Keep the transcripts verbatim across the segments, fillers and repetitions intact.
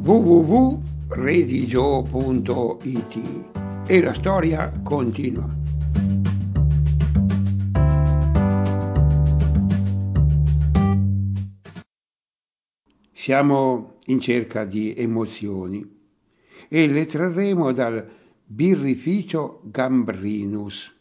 w w w punto redigio punto i t e la storia continua. Siamo in cerca di emozioni e le trarremo dal birrificio Gambrinus.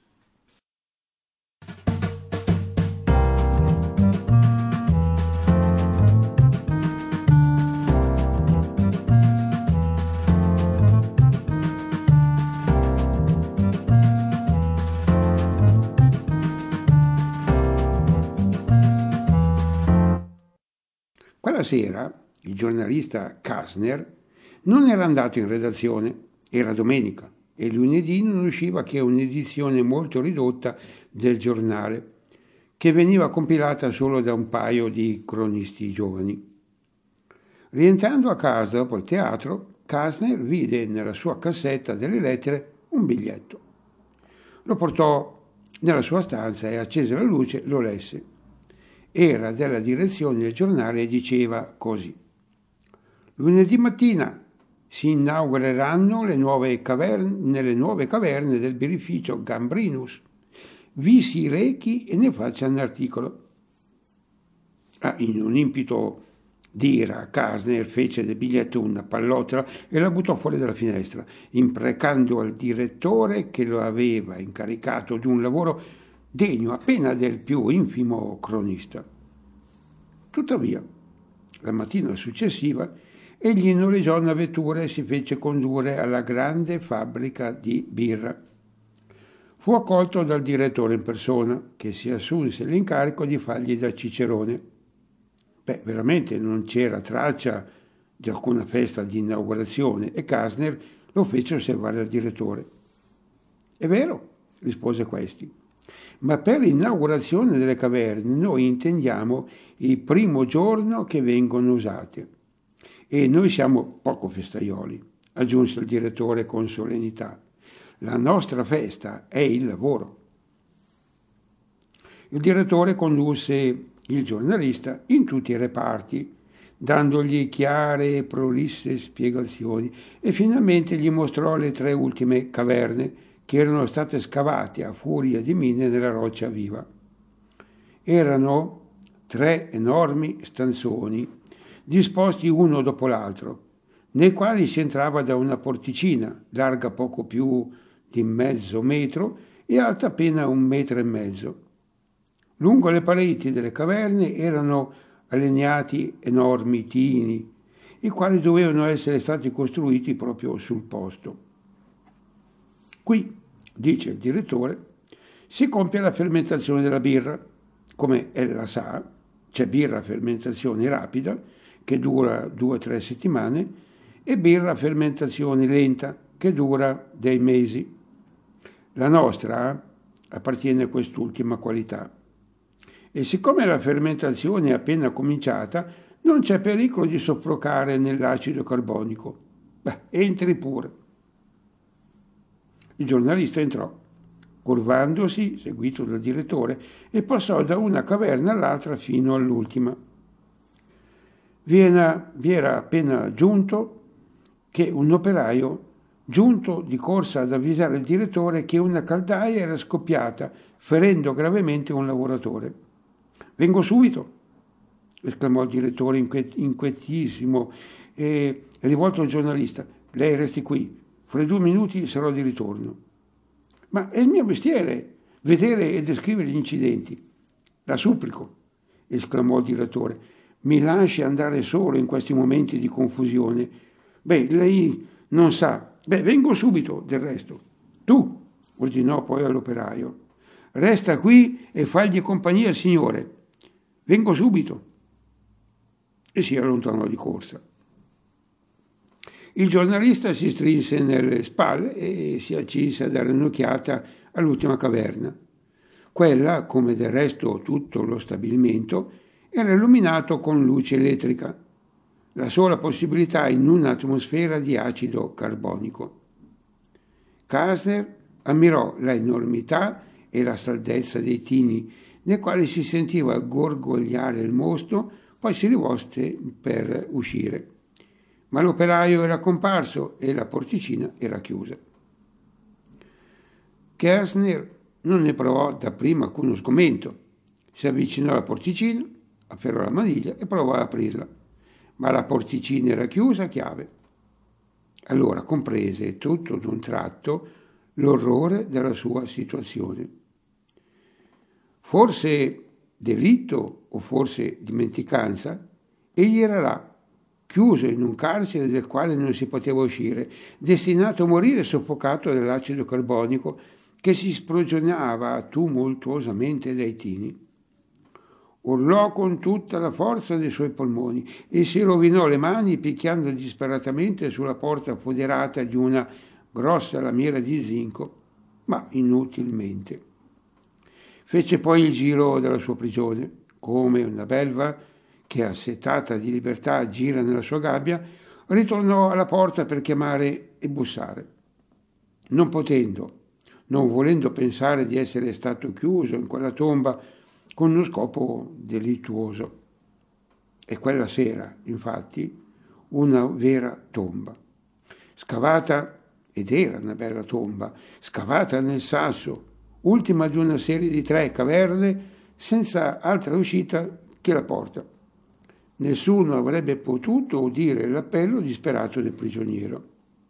Quella sera il giornalista Kastner non era andato in redazione, era domenica e lunedì non usciva che un'edizione molto ridotta del giornale, che veniva compilata solo da un paio di cronisti giovani. Rientrando a casa dopo il teatro, Kastner vide nella sua cassetta delle lettere un biglietto. Lo portò nella sua stanza e, accesa la luce, lo lesse. Era della direzione del giornale e diceva così: lunedì mattina si inaugureranno le nuove caverne, nelle nuove caverne del birrificio Gambrinus. Vi si rechi e ne faccia un articolo. Ah, in un impito d'ira, Kastner fece del biglietto una pallottola e la buttò fuori dalla finestra, imprecando al direttore che lo aveva incaricato di un lavoro degno appena del più infimo cronista. Tuttavia, la mattina successiva, egli noleggiò una vettura e si fece condurre alla grande fabbrica di birra. Fu accolto dal direttore in persona, che si assunse l'incarico di fargli da cicerone. Beh, veramente non c'era traccia di alcuna festa di inaugurazione e Kastner lo fece osservare al direttore. È vero, rispose questi, ma per l'inaugurazione delle caverne noi intendiamo il primo giorno che vengono usate. E noi siamo poco festaioli, aggiunse il direttore con solennità. La nostra festa è il lavoro. Il direttore condusse il giornalista in tutti i reparti, dandogli chiare e prolisse spiegazioni, e finalmente gli mostrò le tre ultime caverne che erano state scavate a furia di mine nella roccia viva. Erano tre enormi stanzoni, disposti uno dopo l'altro, nei quali si entrava da una porticina, larga poco più di mezzo metro e alta appena un metro e mezzo. Lungo le pareti delle caverne erano allineati enormi tini, i quali dovevano essere stati costruiti proprio sul posto. Qui, dice il direttore, si compie la fermentazione della birra. Come ella sa, c'è birra a fermentazione rapida, che dura due o tre settimane, e birra a fermentazione lenta, che dura dei mesi. La nostra appartiene a quest'ultima qualità. E siccome la fermentazione è appena cominciata, non c'è pericolo di soffocare nell'acido carbonico. Beh, entri pure. Il giornalista entrò, curvandosi, seguito dal direttore, e passò da una caverna all'altra fino all'ultima. Vi era appena giunto che un operaio, giunto di corsa ad avvisare il direttore che una caldaia era scoppiata, ferendo gravemente un lavoratore. «Vengo subito», esclamò il direttore inquietissimo e rivolto al giornalista. «Lei resti qui. Fra due minuti sarò di ritorno». «Ma è il mio mestiere, vedere e descrivere gli incidenti». «La supplico», esclamò il direttore, «mi lasci andare solo in questi momenti di confusione». «Beh, lei non sa». «Beh, vengo subito, del resto». «Tu», ordinò poi all'operaio, «resta qui e fagli compagnia al signore». «Vengo subito». E si allontanò di corsa. Il giornalista si strinse nelle spalle e si accinse a dare un'occhiata all'ultima caverna. Quella, come del resto tutto lo stabilimento, era illuminato con luce elettrica, la sola possibilità in un'atmosfera di acido carbonico. Kastner ammirò la enormità e la saldezza dei tini, nei quali si sentiva gorgogliare il mosto, poi si rivolse per uscire. ma l'operaio era comparso e la porticina era chiusa. Kastner non ne provò dapprima alcuno sgomento. Si avvicinò alla porticina, afferrò la maniglia e provò ad aprirla, ma la porticina era chiusa a chiave. Allora comprese tutto d'un tratto l'orrore della sua situazione. Forse delitto o forse dimenticanza, egli era là, chiuso in un carcere del quale non si poteva uscire, destinato a morire soffocato dall'acido carbonico che si sprigionava tumultuosamente dai tini. Urlò con tutta la forza dei suoi polmoni e si rovinò le mani picchiando disperatamente sulla porta foderata di una grossa lamiera di zinco, ma inutilmente. Fece poi il giro della sua prigione, come una belva che, assetata di libertà, gira nella sua gabbia, ritornò alla porta per chiamare e bussare. Non potendo, non volendo pensare di essere stato chiuso in quella tomba con uno scopo delittuoso. E quella sera, infatti, una vera tomba, scavata, ed era una bella tomba, scavata nel sasso, ultima di una serie di tre caverne senza altra uscita che la porta. Nessuno avrebbe potuto udire l'appello disperato del prigioniero.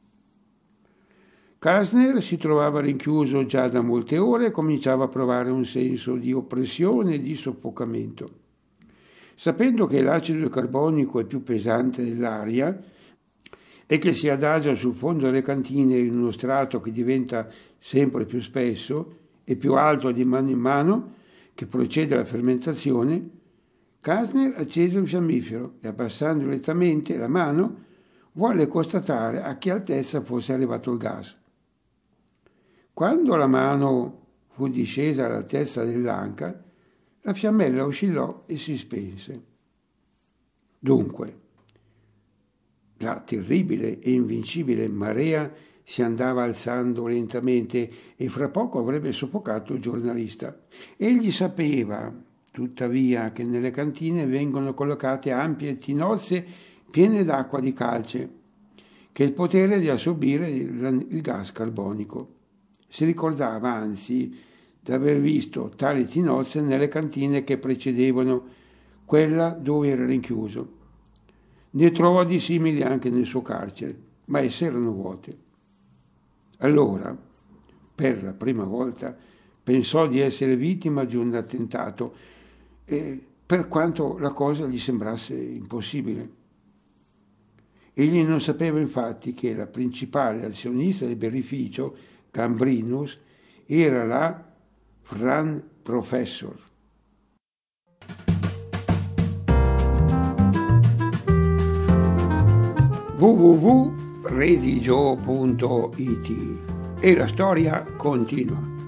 Kastner si trovava rinchiuso già da molte ore e cominciava a provare un senso di oppressione e di soffocamento. Sapendo che l'acido carbonico è più pesante dell'aria e che si adagia sul fondo delle cantine in uno strato che diventa sempre più spesso e più alto di mano in mano che procede alla fermentazione, Kastner accese un fiammifero e, abbassando lentamente la mano, volle constatare a che altezza fosse arrivato il gas. Quando la mano fu discesa all'altezza dell'anca, la fiammella oscillò e si spense. Dunque, la terribile e invincibile marea si andava alzando lentamente e fra poco avrebbe soffocato il giornalista. Egli sapeva, tuttavia, che nelle cantine vengono collocate ampie tinozze piene d'acqua di calce, che ha il potere di assorbire il, il gas carbonico. Si ricordava, anzi, di aver visto tali tinozze nelle cantine che precedevano quella dove era rinchiuso. Ne trovò di simili anche nel suo carcere, ma esse erano vuote. Allora, per la prima volta, pensò di essere vittima di un attentato, eh, per quanto la cosa gli sembrasse impossibile. Egli non sapeva infatti che la principale azionista del birrificio, Gambrinus, era la Fran Professor. w w w punto redigio punto it e la storia continua.